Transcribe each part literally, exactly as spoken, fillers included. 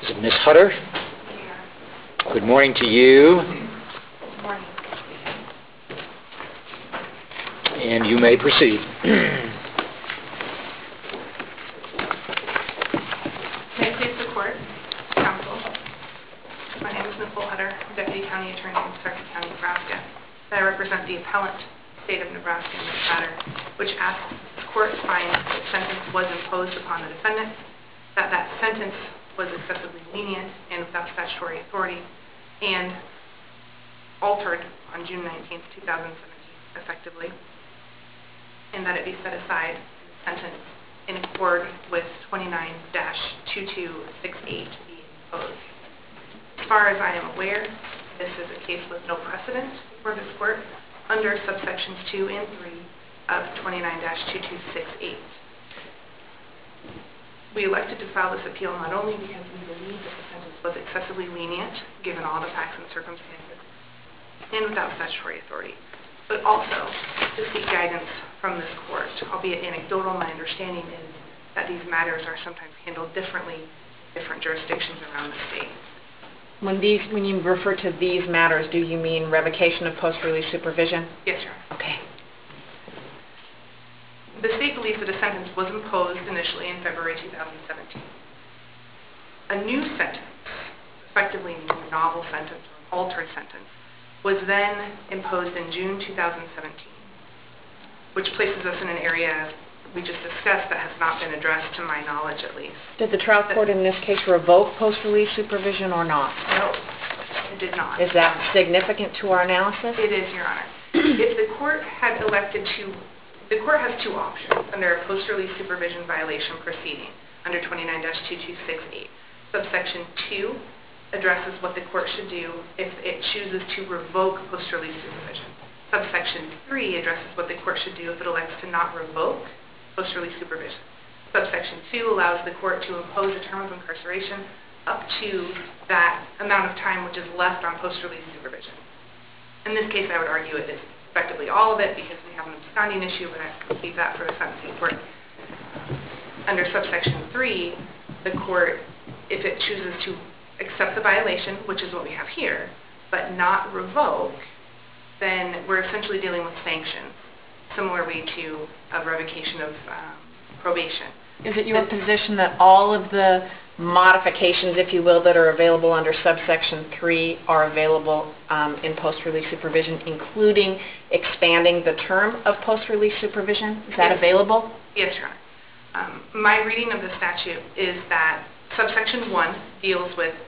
Is it Miz Hutter? Good morning to you. Good morning. And you may proceed. May it please the Court, Counsel. My name is Nicole Hutter, Deputy County Attorney in Starkey County, Nebraska. I represent the appellant, State of Nebraska, in this matter, which asks that this Court find that sentence was imposed upon the defendant, that that sentence was excessively lenient and without statutory authority, and altered on June nineteenth, two thousand seventeen, effectively, and that it be set aside and sentence in accord with twenty-nine dash twenty-two sixty-eight be imposed. As far as I am aware, this is a case with no precedent for this Court under subsections two and three of twenty-nine dash twenty-two sixty-eight. We elected to file this appeal not only because we believe that the sentence was excessively lenient, given all the facts and circumstances, and without statutory authority, but also to seek guidance from this Court. Albeit anecdotal, my understanding is that these matters are sometimes handled differently in different jurisdictions around the state. When these, when you refer to these matters, do you mean revocation of post-release supervision? Yes, Your Honor. Okay. The state believes that a sentence was imposed initially in February two thousand seventeen. A new sentence, effectively a new novel sentence or an altered sentence, was then imposed in June two thousand seventeen, which places us in an area, as we just discussed, that has not been addressed to my knowledge at least. Did the trial court in this case revoke post-release supervision or not? No, it did not. Is that significant to our analysis? It is, Your Honor. If the court had elected to, the court has two options under a post-release supervision violation proceeding under twenty-nine dash twenty-two sixty-eight. Subsection two addresses what the court should do if it chooses to revoke post-release supervision. Subsection three addresses what the court should do if it elects to not revoke post-release supervision. Subsection two allows the court to impose a term of incarceration up to that amount of time which is left on post-release supervision. In this case, I would argue it is effectively all of it because we have an absconding issue, but I can leave that for the sentencing court. Under subsection three, the court, if it chooses to accept the violation, which is what we have here, but not revoke, then we're essentially dealing with sanctions, similarly to a revocation of um, probation. Is it your position that all of the modifications, if you will, that are available under subsection three are available um, in post-release supervision, including expanding the term of post-release supervision? Is that Yes. available? Yes, Your Honor. Um, my reading of the statute is that subsection one deals with,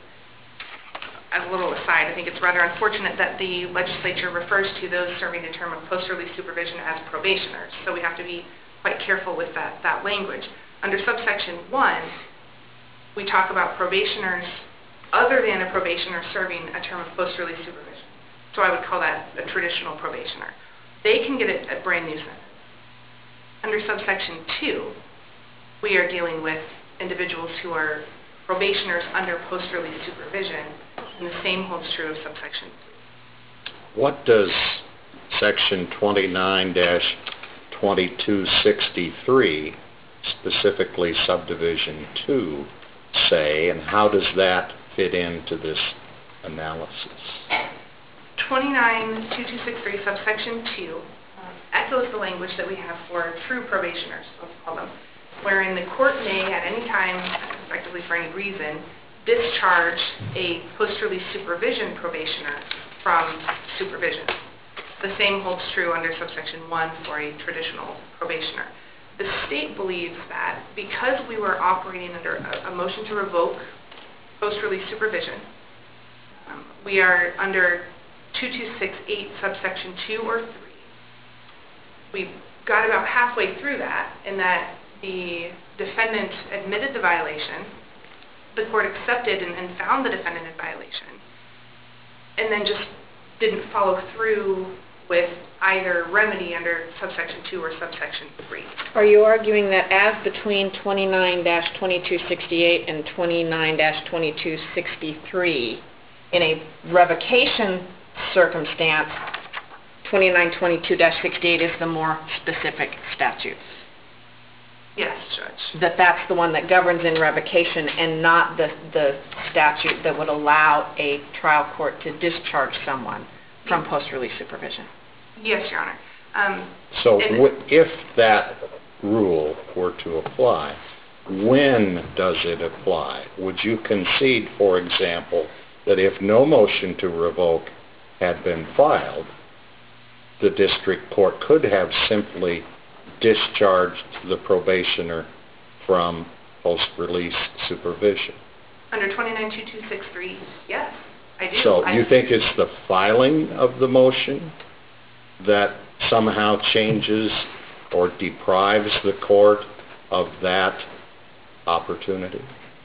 as a little aside, I think it's rather unfortunate that the legislature refers to those serving a term of post-release supervision as probationers. So we have to be quite careful with that, that language. Under subsection one, we talk about probationers other than a probationer serving a term of post-release supervision. So I would call that a traditional probationer. They can get a, a brand new sentence. Under subsection two, we are dealing with individuals who are probationers under post-release supervision, and the same holds true of subsection three. What does section twenty-nine dash twenty-two sixty-three, specifically subdivision two, say, and how does that fit into this analysis? twenty-nine dash twenty-two sixty-three subsection two um, echoes the language that we have for true probationers, let's call them, wherein the court may at any time, effectively for any reason, discharge a post-release supervision probationer from supervision. The same holds true under subsection one for a traditional probationer. The state believes that because we were operating under a, a motion to revoke post-release supervision, um, we are under twenty-two sixty-eight subsection two or three. We got about halfway through that in that the defendant admitted the violation, the court accepted and, and found the defendant in violation, and then just didn't follow through with either remedy under subsection two or subsection three. Are you arguing that as between twenty-nine dash twenty-two sixty-eight and twenty-nine dash twenty-two sixty-three, in a revocation circumstance, twenty-nine twenty-two dash sixty-eight is the more specific statute? Yes, Judge. that that's the one that governs in revocation and not the, the statute that would allow a trial court to discharge someone from post-release supervision. Yes, Your Honor. Um, So if that rule were to apply, when does it apply? Would you concede, for example, that if no motion to revoke had been filed, the district court could have simply discharged the probationer from post-release supervision? Under twenty-nine two two six three, yes, I do. So I, you think it's the filing of the motion that somehow changes or deprives the court of that opportunity?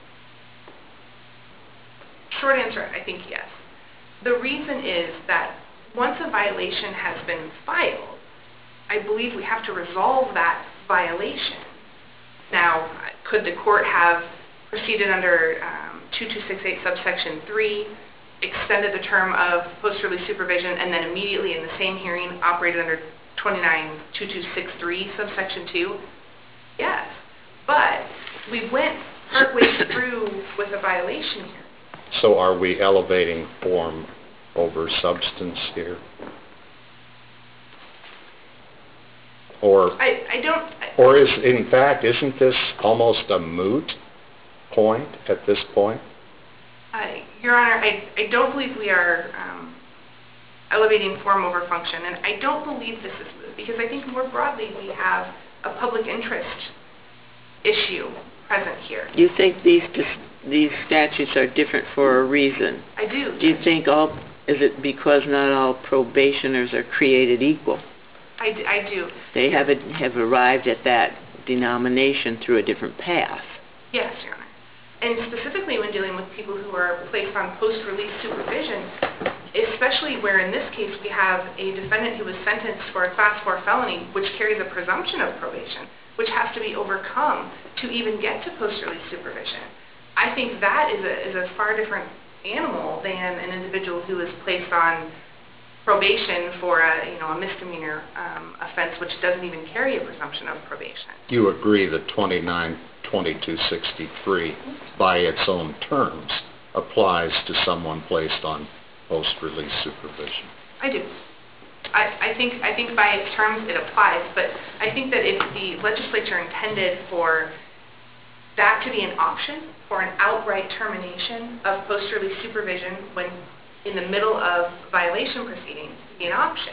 Short answer, I think yes. The reason is that once a violation has been filed, I believe we have to resolve that violation. Now, could the court have proceeded under um, two two six eight subsection three, extended the term of post-release supervision, and then immediately in the same hearing operated under twenty-nine two two six three subsection two? Yes. But we went partway through with a violation here. So are we elevating form over substance here? Or, I, I don't... I, or is, in fact, isn't this almost a moot point at this point? Uh, Your Honor, I, I don't believe we are um, elevating form over function, and I don't believe this is moot, because I think more broadly we have a public interest issue present here. You think these these statutes are different for a reason? I do. Do you think all, is it because not all probationers are created equal? I, d- I do. They have, a, have arrived at that denomination through a different path. Yes, Your Honor. And specifically when dealing with people who are placed on post-release supervision, especially where in this case we have a defendant who was sentenced for a class four felony, which carries a presumption of probation, which has to be overcome to even get to post-release supervision. I think that is a, is a far different animal than an individual who is placed on probation for a, you know, a misdemeanor um, offense, which doesn't even carry a presumption of probation. You agree that twenty-nine twenty-two sixty-three, by its own terms, applies to someone placed on post-release supervision? I do. I, I think I think by its terms it applies, but I think that if the legislature intended for that to be an option, for an outright termination of post-release supervision when in the middle of violation proceedings to be an option,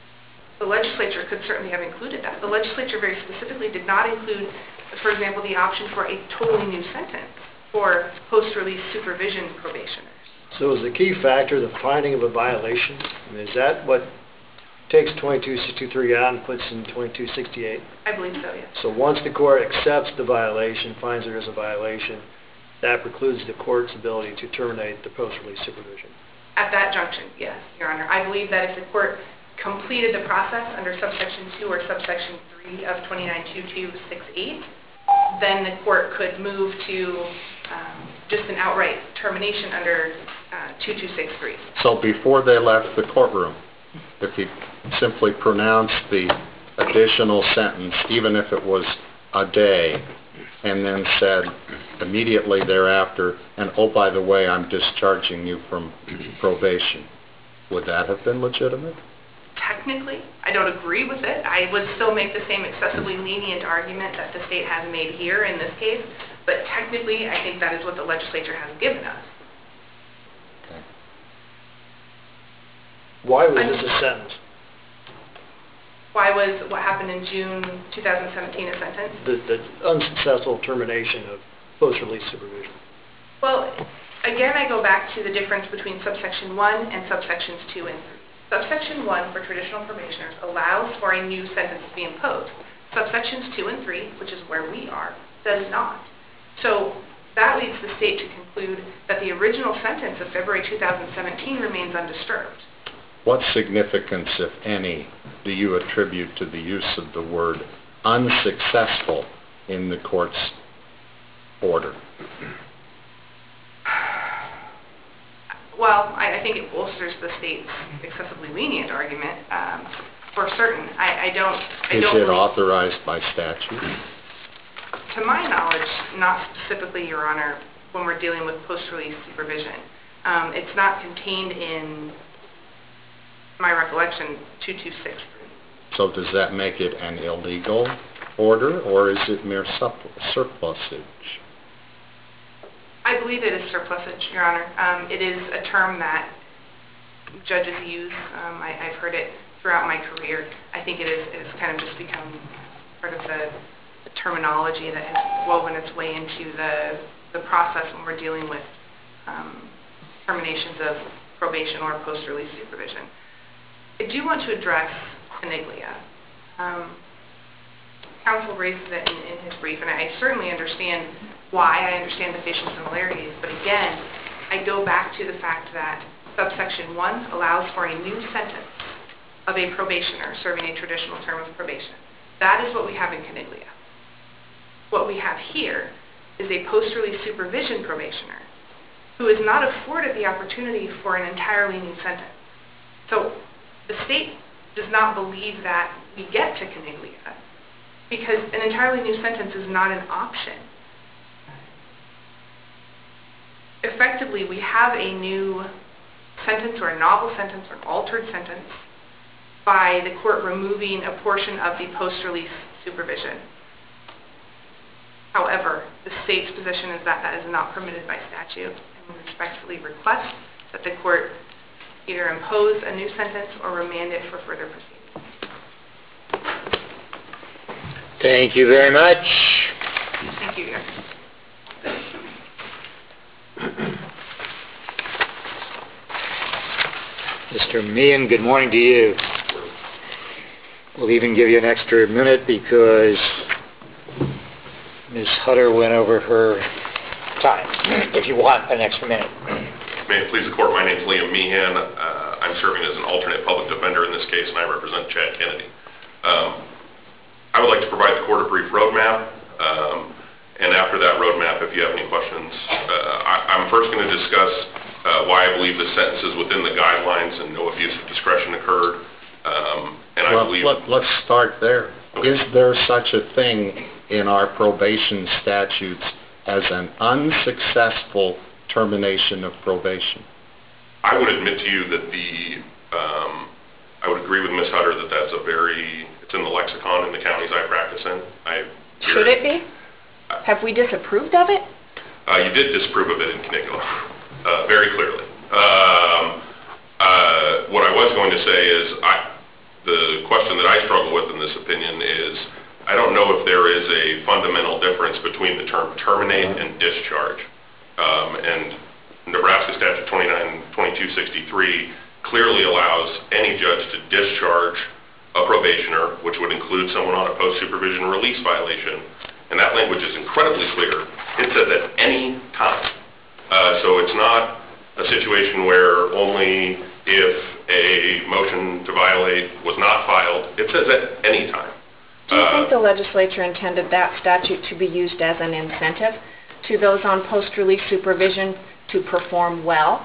the legislature could certainly have included that. The legislature very specifically did not include, for example, the option for a totally new sentence for post-release supervision probationers. So is the key factor the finding of a violation? I mean, is that what takes twenty-two sixty-three out and puts in twenty-two sixty-eight? I believe so, yes. So once the court accepts the violation, finds there is a violation, that precludes the court's ability to terminate the post-release supervision. At that junction, yes, Your Honor. I believe that if the court completed the process under subsection two or subsection three of twenty-nine two two six eight, then the court could move to um, just an outright termination under uh, two two six three. So before they left the courtroom, if he simply pronounced the additional sentence, even if it was a day, and then said immediately thereafter, and oh, by the way, I'm discharging you from probation, would that have been legitimate? Technically, I don't agree with it. I would still make the same excessively lenient argument that the state has made here in this case, but technically, I think that is what the legislature has given us. Okay. Why was this a sentence? Why was what happened in June two thousand seventeen a sentence? The, the unsuccessful termination of post-release supervision. Well, again, I go back to the difference between subsection one and subsections two and three. Subsection one for traditional probationers allows for a new sentence to be imposed. Subsections two and three, which is where we are, does not. So that leads the state to conclude that the original sentence of February two thousand seventeen remains undisturbed. What significance, if any, do you attribute to the use of the word unsuccessful in the court's order? Well, I, I think it bolsters the state's excessively lenient argument, um, for certain. I, I don't... I Is don't it believe, authorized by statute? to my knowledge, not specifically, Your Honor, when we're dealing with post-release supervision. Um, it's not contained in my recollection two two six three. So does that make it an illegal order, or is it mere surplusage? I believe it is surplusage, Your Honor. Um, it is a term that judges use. Um, I, I've heard it throughout my career. I think it is it's kind of just become part of the, the terminology that has woven its way into the, the process when we're dealing with um, terminations of probation or post-release supervision. I do want to address Coniglia. Um, counsel raises it in, in his brief, and I certainly understand why. I understand the facial similarities, but again, I go back to the fact that subsection one allows for a new sentence of a probationer serving a traditional term of probation. That is what we have in Coniglia. What we have here is a post-release supervision probationer who is not afforded the opportunity for an entirely new sentence. So the state does not believe that we get to Coniglia because an entirely new sentence is not an option. Effectively, we have a new sentence or a novel sentence or an altered sentence by the court removing a portion of the post-release supervision. However, the state's position is that that is not permitted by statute, and we respectfully request that the court either impose a new sentence or remand it for further proceedings. Thank you very much. Thank you, Your Honor. Mister Meehan, good morning to you. We'll even give you an extra minute because Miz Hutter went over her time, if you want an extra minute. May it please the court, my name is Liam Meehan. Uh, I'm serving as an alternate public defender in this case, and I represent Chad Kennedy. Um, I would like to provide the court a brief roadmap, um, and after that roadmap, if you have any questions, uh, I, I'm first going to discuss uh, why I believe the sentence is within the guidelines and no abuse of discretion occurred. Um, and I well, believe... Let, let's start there. Okay. Is there such a thing in our probation statutes as an unsuccessful termination of probation? I would admit to you that the, um, I would agree with Miz Hutter that that's a very, it's in the lexicon in the counties I practice in. I Should it be? Have we disapproved of it? Uh, you did disapprove of it in Coniglia, uh, very clearly. Um, uh, what I was going to say is, I, the question that I struggle with in this opinion is, I don't know if there is a fundamental difference between the term terminate and discharge. Um, and Nebraska Statute twenty-nine twenty-two sixty-three clearly allows any judge to discharge a probationer, which would include someone on a post-supervision release violation. And that language is incredibly clear. It says at any time. Uh, so it's not a situation where only if a motion to violate was not filed. It says at any time. Do you uh, think the legislature intended that statute to be used as an incentive to those on post-release supervision to perform well?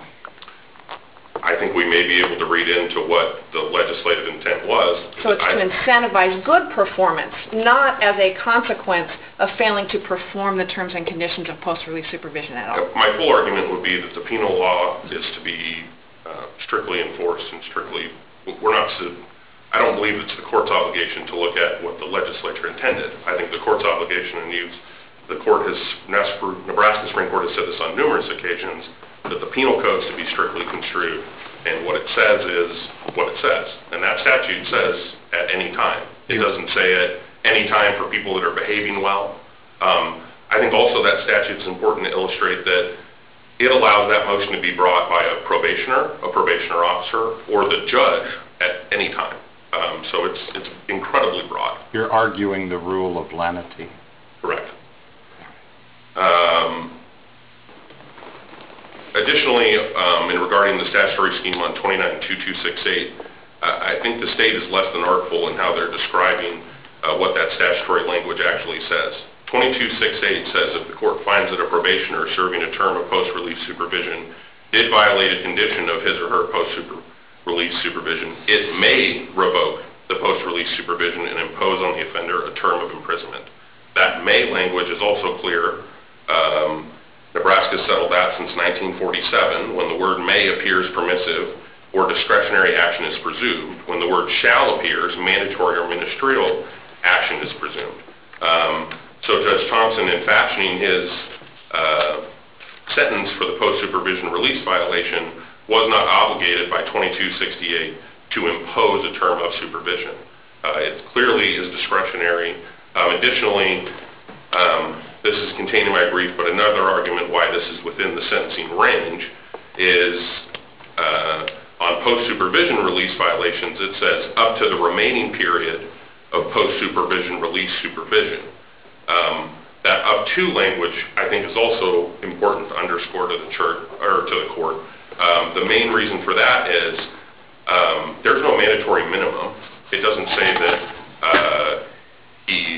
I think we may be able to read into what the legislative intent was. So it's I, to incentivize good performance, not as a consequence of failing to perform the terms and conditions of post-release supervision at all. My full argument would be that the penal law is to be uh, strictly enforced and strictly, we're not to, I don't believe it's the court's obligation to look at what the legislature intended. I think the court's obligation, and you've, the court has, Nebraska Supreme Court has said this on numerous occasions, that the penal code is to be strictly construed, and what it says is what it says. And that statute says at any time. It doesn't say at any time for people that are behaving well. Um, I think also that statute is important to illustrate that it allows that motion to be brought by a probationer, a probationer officer, or the judge at any time. Um, so it's, it's incredibly broad. You're arguing the rule of lenity. Correct. Um, Additionally, um, in regarding the statutory scheme on twenty-nine two two six eight, uh, I think the state is less than artful in how they're describing uh, what that statutory language actually says. twenty-two six eight says if the court finds that a probationer serving a term of post-release supervision did violate a condition of his or her post-release supervision, it may revoke the post-release supervision and impose on the offender a term of imprisonment. That may language is also clear. Um, Nebraska settled that since nineteen forty-seven. When the word may appears permissive or discretionary action is presumed. When the word shall appears, mandatory or ministerial action is presumed. Um, so Judge Thompson, in fashioning his uh, sentence for the post-supervision release violation, was not obligated by twenty-two sixty-eight to impose a term of supervision. Uh, it clearly is discretionary. Um, additionally, um, this is contained in my brief, but another argument why this is within the sentencing range is uh, on post-supervision release violations, it says up to the remaining period of post-supervision release supervision. Um, that up to language, I think, is also important to underscore to the church or to the court. Um, the main reason for that is um, there's no mandatory minimum. It doesn't say that uh, he,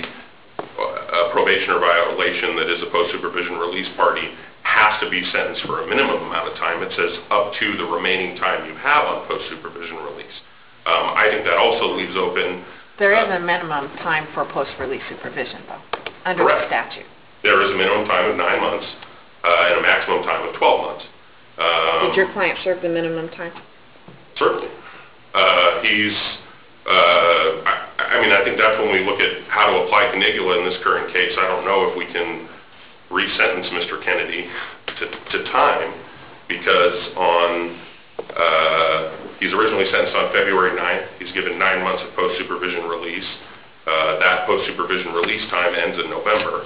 a probationer violation that is a post-supervision release party has to be sentenced for a minimum amount of time. It says up to the remaining time you have on post-supervision release. Um, I think that also leaves open. There is uh, a minimum time for post-release supervision, though, under correct. the statute. There is a minimum time of nine months uh, and a maximum time of twelve months. Um, Did your client serve the minimum time? Certainly. Uh, he's, uh, I, I mean, I think that's when we look at how to apply Canigula in this current case. I don't know if we can re-sentence Mister Kennedy to, to time, because on, uh, he's originally sentenced on February ninth. He's given nine months of post-supervision release. Uh, that post-supervision release time ends in November.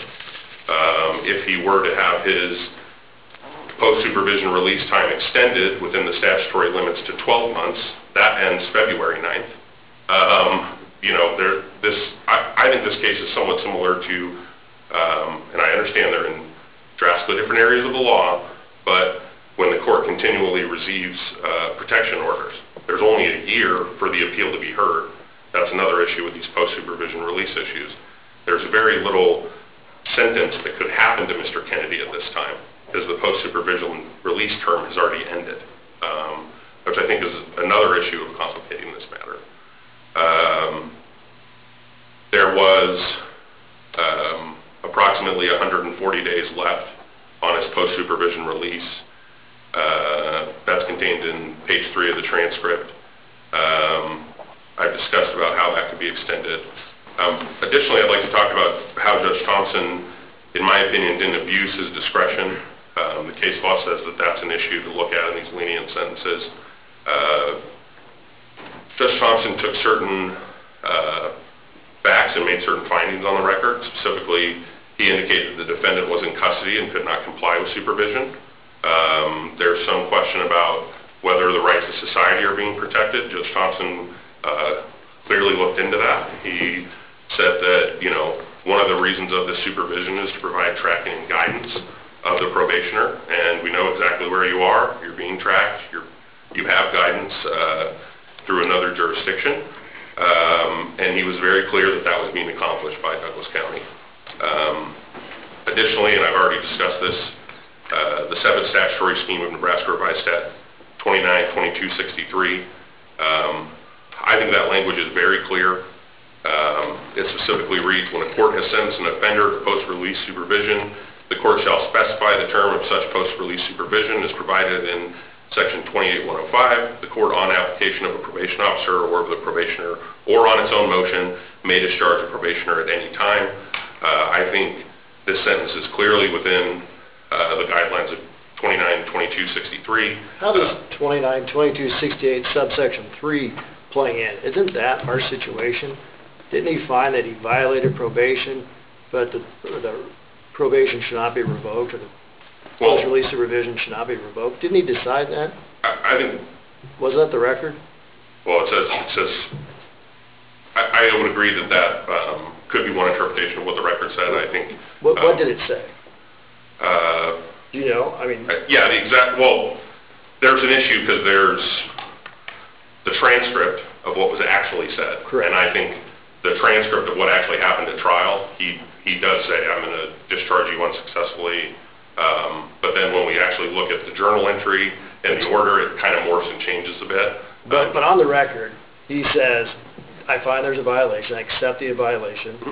Um, if he were to have his post-supervision release time extended within the statutory limits to twelve months, that ends February ninth. Um, you know, there, this, I, I think this case is somewhat similar to, um, and I understand they're in drastically different areas of the law, but when the court continually receives uh, protection orders, there's only a year for the appeal to be heard. That's another issue with these post-supervision release issues. There's very little sentence that could happen to Mister Kennedy at this time, because the post-supervision release term has already ended, um, which I think is another issue of complicating this matter. Um, there was um, approximately one hundred forty days left on his post-supervision release. Uh, that's contained in page three of the transcript. Um, I've discussed about how that could be extended. Um, additionally, I'd like to talk about how Judge Thompson, in my opinion, didn't abuse his discretion. Um, the case law says that that's an issue to look at in these lenient sentences. Uh, Judge Thompson took certain uh, facts and made certain findings on the record. Specifically, he indicated the defendant was in custody and could not comply with supervision. Um, there's some question about whether the rights of society are being protected. Judge Thompson uh, clearly looked into that. He said that, you know, one of the reasons of this supervision is to provide tracking and guidance of the probationer, and we know exactly where you are. You're being tracked. You're, you have guidance uh, through another jurisdiction, um, and he was very clear that that was being accomplished by Douglas County. Um, additionally, and I've already discussed this, uh, the seventh statutory scheme of Nebraska Revised Stat twenty-nine twenty-two sixty-three, um, I think that language is very clear. Um, it specifically reads, when a court has sentenced an offender to post-release supervision, the court shall specify the term of such post-release supervision as provided in section twenty-eight one oh five. The court, on application of a probation officer or of the probationer, or on its own motion, may discharge a probationer at any time. Uh, I think this sentence is clearly within uh, the guidelines of twenty-nine twenty-two sixty-three. How does twenty-nine twenty-two sixty-eight subsection three play in? Isn't that our situation? Didn't he find that he violated probation, but the, the probation should not be revoked, or the Well, post-release supervision should not be revoked? Didn't he decide that? I, I think, Wasn't that the record? well, it says, it says, I, I would agree that that um, could be one interpretation of what the record said. I think. What, um, what did it say? Uh, Do you know? I mean, yeah, the exact, well, there's an issue because there's the transcript of what was actually said. Correct. And I think the transcript of what actually happened at trial, he, he does say, I'm going to discharge you unsuccessfully. Um, but then when we actually look at the journal entry and the order, it kind of morphs and changes a bit. but, Um, but on the record, he says, I find there's a violation, I accept the violation,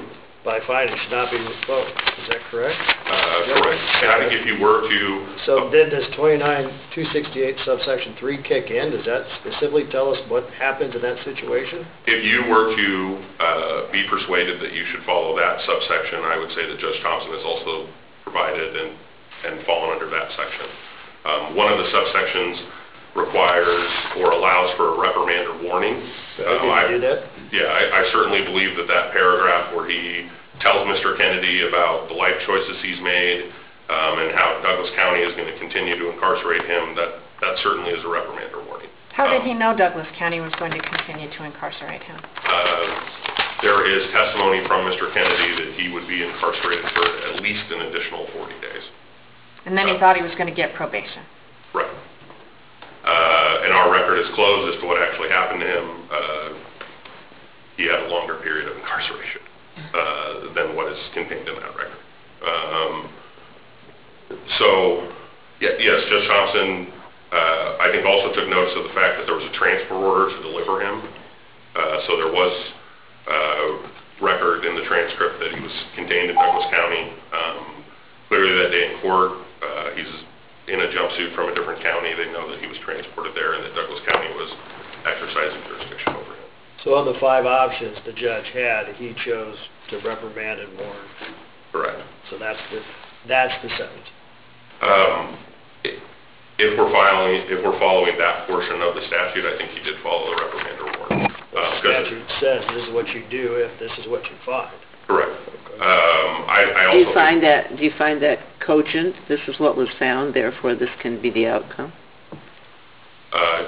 by finding should not be revoked. Is that correct? Uh, correct. And I think if you were to... So did this twenty-nine two sixty-eight subsection three kick in? Does that specifically tell us what happens in that situation? If you were to uh, be persuaded that you should follow that subsection, I would say that Judge Thompson has also provided and, and fallen under that section. Um, one of the subsections requires or allows for a reprimand or warning. Uh, did you I, do that? Yeah, I, I certainly believe that that paragraph where he tells Mister Kennedy about the life choices he's made um, and how Douglas County is going to continue to incarcerate him, that, that certainly is a reprimand or warning. How did Um, he know Douglas County was going to continue to incarcerate him? Uh, there is testimony from Mister Kennedy that he would be incarcerated for at least an additional forty days. And then he Uh, thought he was going to get probation. Right. Uh, and our record is closed as to what actually happened to him. Uh, he had a longer period of incarceration uh, than what is contained in that record. Um, so, yeah, yes, Judge Thompson, uh, I think also took notice of the fact that there was a transfer order to deliver him. Uh, so there was uh, record in the transcript that he was contained in Douglas County. Um, clearly that day in court, uh, he's in a jumpsuit from a different county. They know that he was transported there and that Douglas County was exercising jurisdiction over him. So of the five options the judge had, he chose to reprimand and warn. Correct. So that's the, that's the sentence. Um, i- if we're following, if we're following that portion of the statute, I think he did follow the reprimand or warning. The Uh, 'cause- statute says this is what you do if this is what you find. Correct. Um, I, I also Do you think- find that, do you find that cogent? This is what was found, therefore this can be the outcome? Uh,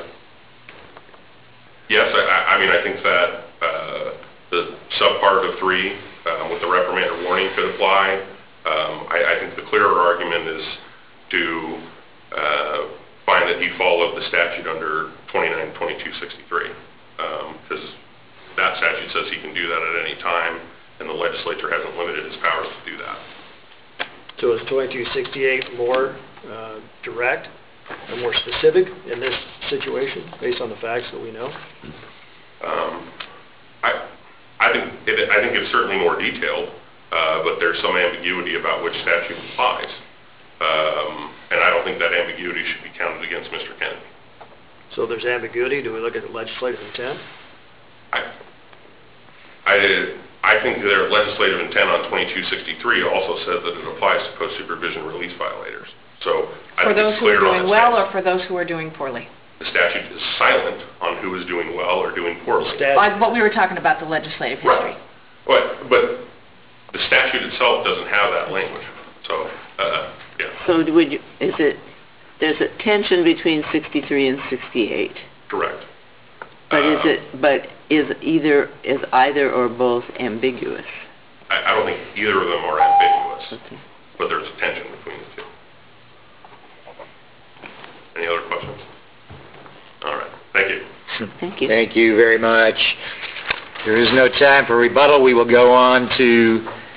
Yes, I- I, I mean, I think that uh, the subpart of three um, with the reprimand or warning could apply. Um, I, I think the clearer argument is to uh, find that he followed the statute under twenty-nine twenty-two sixty-three, because that statute says he can do that at any time, and the legislature hasn't limited his powers to do that. So is twenty-two sixty-eight more uh, direct and more specific in this situation based on the facts that we know? Um, I, I think it, I think it's certainly more detailed, uh, but there's some ambiguity about which statute applies, um, and I don't think that ambiguity should be counted against Mister Kennedy. So if there's ambiguity, do we look at the legislative intent? I, I, I think their legislative intent on twenty-two sixty-three also says that it applies to post-supervision release violators. So I For think those it's who are clear on doing its well face. or for those who are doing poorly? The statute is silent on who is doing well or doing poorly. Statute. Uh, But we were talking about the legislative history. Right. But, but the statute itself doesn't have that language. So, uh, yeah. So do would you, is it, there's a tension between sixty-three and sixty-eight, Correct. but is Uh, it, but is either, is either or both ambiguous? I, I don't think either of them are ambiguous, Okay. but there's a tension between the two. Any other questions? All right. Thank you. Thank you. Thank you very much. There is no time for rebuttal. We will go on to